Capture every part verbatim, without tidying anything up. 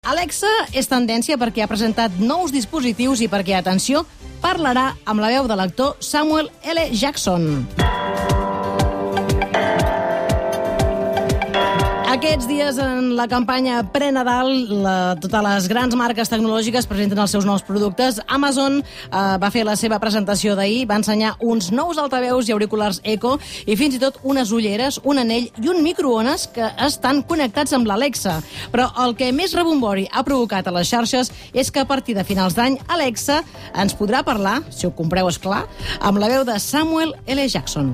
Alexa és tendència perquè ha presentat nous dispositius i perquè, atenció, parlarà amb la veu de l'actor Samuel L. Jackson. Aquests dies, en la campanya pre-Nadal, la, totes les grans marques tecnològiques presenten els seus nous productes. Amazon eh, va fer la seva presentació d'ahir, va ensenyar uns nous altaveus i auriculars Echo i fins i tot unes ulleres, un anell i un microones que estan connectats amb l'Alexa. Però el que més rebombori ha provocat a les xarxes és que a partir de finals d'any Alexa ens podrà parlar, si ho compreu, és clar, amb la veu de Samuel L. Jackson.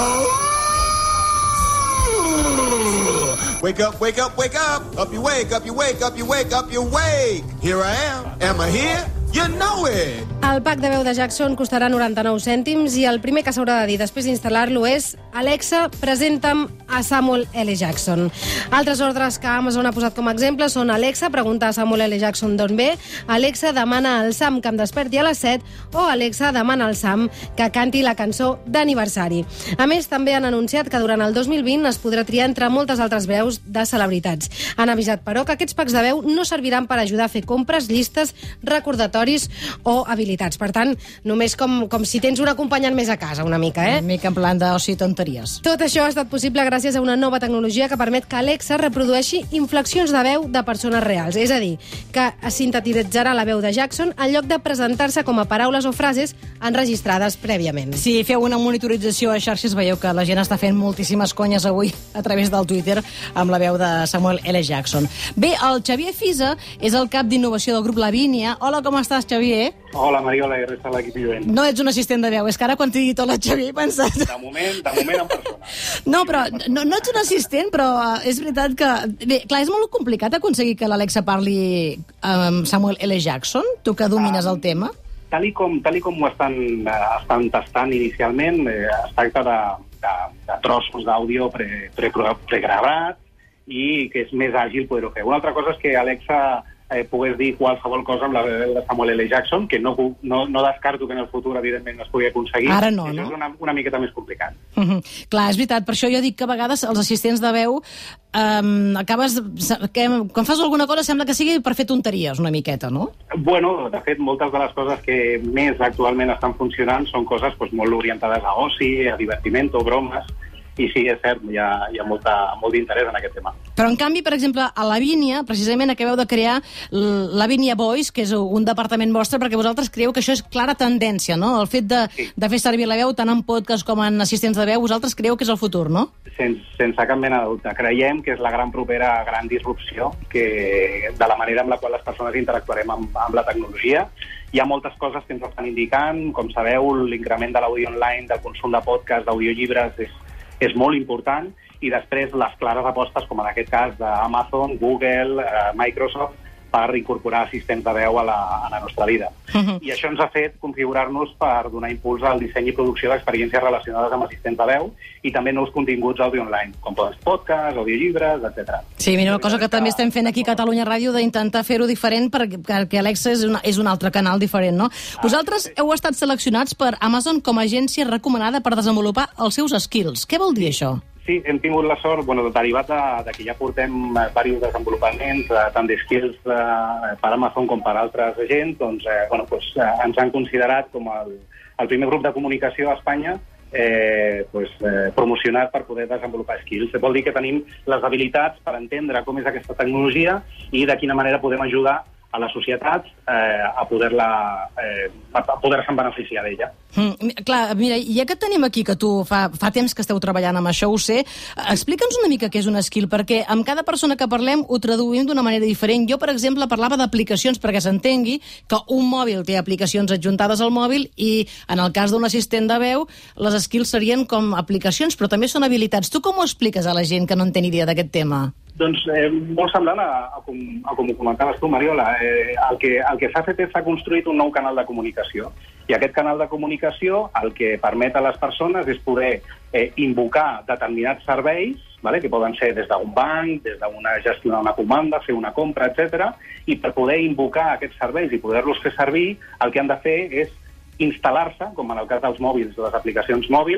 Wake up, wake up, wake up. Up you wake, up you wake, up you wake, up you wake. Here I am. Am I here? You know it. El pack de veu de Jackson costarà noranta-nou cèntims i el primer que s'haurà de dir després d'instal·lar-lo és Alexa, presenta'm a Samuel L. Jackson. Altres ordres que Amazon ha posat com a exemple són Alexa, pregunta a Samuel L. Jackson d'on ve, Alexa, demana al Sam que em desperti a les set o Alexa, demana al Sam que canti la cançó d'aniversari. A més, també han anunciat que durant el dos mil vint es podrà triar entre moltes altres veus de celebritats. Han avisat, però, que aquests packs de veu no serviran per ajudar a fer compres, llistes, recordatoris o habilitats. Per tant, només com, com si tens un acompanyant més a casa, una mica, eh? Una mica en plan d'oci tonteries. Tot això ha estat possible gràcies a una nova tecnologia que permet que Alexa reprodueixi inflexions de veu de persones reals. És a dir, que es sintetitzarà la veu de Jackson en lloc de presentar-se com a paraules o frases enregistrades prèviament. Si feu una monitorització a xarxes, veieu que la gent està fent moltíssimes conyes avui a través del Twitter amb la veu de Samuel L. Jackson. Bé, el Xavier Fisa és el cap d'innovació del grup Lavínia. Hola, com estàs, Xavier? Hola, Mariola, i resta de l'equip vivent. No ets un assistent de veu, és que ara quan t'he dit hola, Xavier, he pensat... De moment, de moment en persona. No, però no, no ets un assistent, però és veritat que... Bé, clar, és molt complicat aconseguir que l'Alexa parli amb Samuel L. Jackson, tu que domines el tema. Tal i com, tal i com ho estan, estan tastant inicialment, eh, es tracta de, de, de trossos d'àudio pre, pre, pregravat i que és més àgil poder-ho fer. Una altra cosa és que Alexa eh, pogués dir qualsevol cosa amb la veu de Samuel L. Jackson, que no, no, no descarto que en el futur, evidentment, no es pugui aconseguir. Ara no, Això no? és una, una miqueta més complicat. Uh -huh. Clar, és veritat, per això jo dic que a vegades els assistents de veu um, acabes... Que, quan fas alguna cosa sembla que sigui per fer tonteries una miqueta, no? Bueno, de fet, moltes de les coses que més actualment estan funcionant són coses doncs, molt orientades a oci, a divertiment o bromes. I sí, és cert, hi ha, hi ha molta, molt d'interès en aquest tema. Però, en canvi, per exemple, a Lavínia, precisament acabeu de crear Lavínia Voice, que és un departament vostre, perquè vosaltres creieu que això és clara tendència, no? El fet de, sí. de fer servir la veu tant en podcast com en assistents de veu, vosaltres creieu que és el futur, no? Sense, sense cap mena de dubte. Creiem que és la gran propera gran disrupció que, de la manera amb la qual les persones interactuarem amb, amb la tecnologia. Hi ha moltes coses que ens estan indicant. Com sabeu, l'increment de l'àudio online, del consum de podcast, d'audiollibres, és és molt important, i després les clares apostes, com en aquest cas d'Amazon, Google, eh, Microsoft, per incorporar assistents de veu a la, a la nostra vida. Uh-huh. I això ens ha fet configurar-nos per donar impuls al disseny i producció d'experiències relacionades amb assistents de veu i també nous continguts audio online, com poden ser podcasts, audiollibres, etcètera. Sí, mira, una cosa que també estem fent aquí a Catalunya Ràdio d'intentar fer-ho diferent perquè, perquè Alexa és, una, és un altre canal diferent, no? Ah, Vosaltres heu estat seleccionats per Amazon com a agència recomanada per desenvolupar els seus skills. Què vol dir això? Sí, hem tingut la sort, bueno, derivat de, de que ja portem eh, diversos desenvolupaments, eh, tant de skills eh, per Amazon com per altres agents, doncs, eh, bueno, pues, eh, ens han considerat com el, el primer grup de comunicació a Espanya eh, pues, eh, promocionat per poder desenvolupar skills. Vol dir que tenim les habilitats per entendre com és aquesta tecnologia i de quina manera podem ajudar a la societat eh, a poder-la eh, a poder-se'n beneficiar d'ella. Mm, clar, mira, ja que et tenim aquí, que tu fa, fa temps que esteu treballant amb això, ho sé, explica'ns una mica què és un skill, perquè amb cada persona que parlem ho traduïm d'una manera diferent. Jo, per exemple, parlava d'aplicacions perquè s'entengui que un mòbil té aplicacions adjuntades al mòbil i, en el cas d'un assistent de veu, les skills serien com aplicacions, però també són habilitats. Tu com ho expliques a la gent que no en té ni idea d'aquest tema? Doncs eh, molt semblant a, a, com, a com ho comentaves tu, Mariola. Eh, el que, el que s'ha fet és s'ha construït un nou canal de comunicació. I aquest canal de comunicació el que permet a les persones és poder eh, invocar determinats serveis, vale? Que poden ser des d'un banc, des d'una gestionar una comanda, fer una compra, etcètera. I per poder invocar aquests serveis i poder-los fer servir, el que han de fer és instal·lar-se, com en el cas dels mòbils, de les aplicacions mòbils,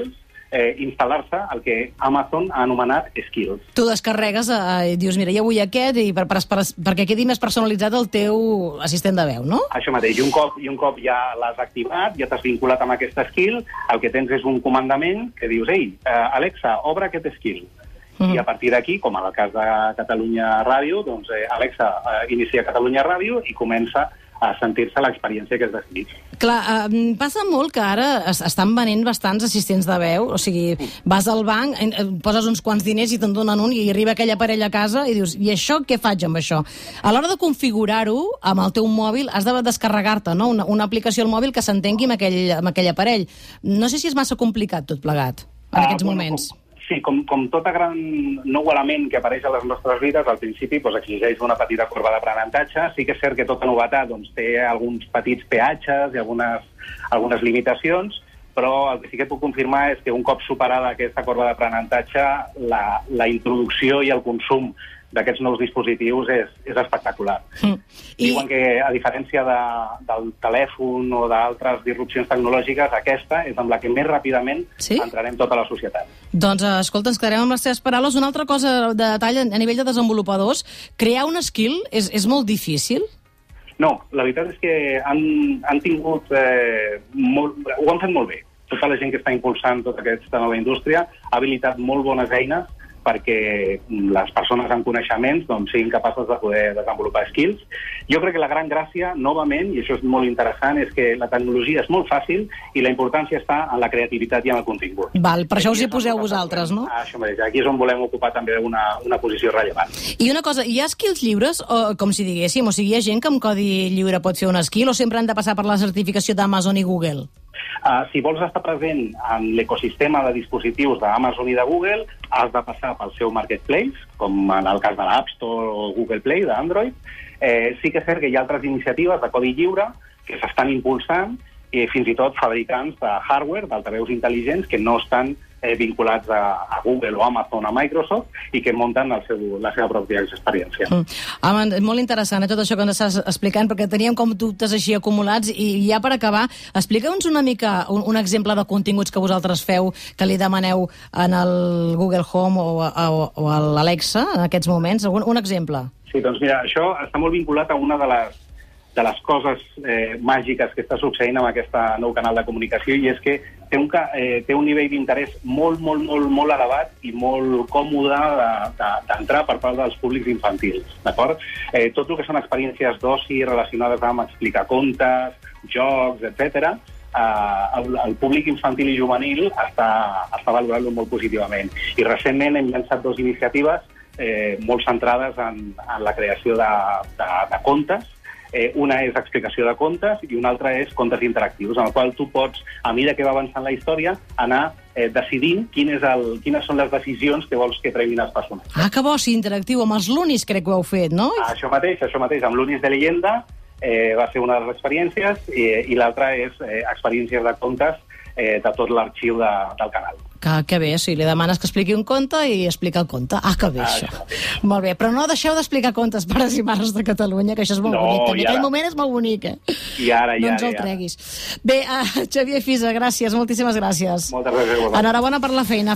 eh, instal·lar-se el que Amazon ha anomenat skills. Tu descarregues eh, i dius, mira, ja vull aquest, i per, per, per, perquè quedi més personalitzat el teu assistent de veu, no? Això mateix, i un cop, i un cop ja l'has activat, ja t'has vinculat amb aquest skill, el que tens és un comandament que dius, ei, eh, Alexa, obre aquest skill. Mm. I a partir d'aquí, com en el cas de Catalunya Ràdio, doncs eh, Alexa eh, inicia Catalunya Ràdio i comença a sentir-se l'experiència que has decidit. Clar, eh, passa molt que ara es, estan venent bastants assistents de veu, o sigui, vas al banc, eh, poses uns quants diners i te'n donen un i arriba aquell aparell a casa i dius, i això què faig amb això? A l'hora de configurar-ho amb el teu mòbil has de descarregar-te, no? una, una aplicació al mòbil que s'entengui amb, aquell, amb aquell aparell. No sé si és massa complicat tot plegat en ah, aquests bueno, moments. Com... Sí, com, com tot gran nou element que apareix a les nostres vides, al principi doncs, exigeix una petita corba d'aprenentatge. Sí que és cert que tota novetat doncs, té alguns petits peatges i algunes, algunes limitacions, però el que sí que puc confirmar és que un cop superada aquesta corba d'aprenentatge, la, la introducció i el consum d'aquests nous dispositius és, és espectacular. Mm. I... Diuen que, a diferència de, del telèfon o d'altres disrupcions tecnològiques, aquesta és amb la que més ràpidament sí? entrarem tota la societat. Doncs, escolta, ens quedarem amb les teves paraules. Una altra cosa de detall a nivell de desenvolupadors, crear un skill és, és molt difícil? No, la veritat és que han, han tingut... Eh, molt, ho han fet molt bé. Tota la gent que està impulsant tota aquesta nova indústria ha habilitat molt bones eines perquè les persones amb coneixements doncs, siguin capaces de poder desenvolupar skills. Jo crec que la gran gràcia, novament, i això és molt interessant, és que la tecnologia és molt fàcil i la importància està en la creativitat i en el contingut. Val, per això us hi poseu vosaltres, no? Ah, això mateix, aquí és on volem ocupar també una, una posició rellevant. I una cosa, hi ha skills lliures, o, com si diguéssim, o sigui, hi ha gent que amb codi lliure pot fer un skill o sempre han de passar per la certificació d'Amazon i Google? Uh, si vols estar present en l'ecosistema de dispositius d'Amazon i de Google, has de passar pel seu marketplace, com en el cas de l'App Store o Google Play d'Android. Eh, sí que és cert que hi ha altres iniciatives de codi lliure que s'estan impulsant i fins i tot fabricants de hardware, d'altaveus intel·ligents, que no estan eh, vinculats a, a Google o Amazon o Microsoft i que munten el seu, la seva pròpia experiència. Mm. Home, és molt interessant eh, tot això que ens estàs explicant, perquè teníem com dubtes així acumulats i ja per acabar, explica'ns una mica un, un exemple de continguts que vosaltres feu, que li demaneu en el Google Home o, o, o a l'Alexa en aquests moments. Un, un exemple. Sí, doncs mira, això està molt vinculat a una de les de les coses eh, màgiques que està succeint amb aquest nou canal de comunicació, i és que té un, eh, té un nivell d'interès molt, molt, molt, molt elevat i molt còmode d'entrar de, de, per part dels públics infantils, d'acord? Eh, tot el que són experiències d'oci relacionades amb explicar contes, jocs, etcètera, eh, el, el públic infantil i juvenil està, està valorant-lo molt positivament. I recentment hem llançat dues iniciatives eh, molt centrades en, en la creació de, de, de contes. Eh, una és explicació de contes i una altra és contes interactius, en el qual tu pots, a mesura que va avançant la història, anar eh, decidint quin és el, quines són les decisions que vols que prenguin els personatges. Ah, que bo, sí, interactiu. Amb els Lunis crec que ho heu fet, no? Ah, això mateix, això mateix. Amb Lunis de Leyenda eh, va ser una de les experiències i, i l'altra és eh, experiències de contes eh, de tot l'arxiu de, del canal. Que, que bé, o sigui, li demanes que expliqui un conte i explica el conte. Ah, que bé, ah, això. això. Molt bé, però no deixeu d'explicar contes pares i mares de Catalunya, que això és molt no, bonic. També aquell moment és molt bonic, eh? I ara, i no ara, ens el treguis. Bé, uh, Xavier Fisa, gràcies, moltíssimes gràcies. Moltes gràcies. Enhorabona per la feina.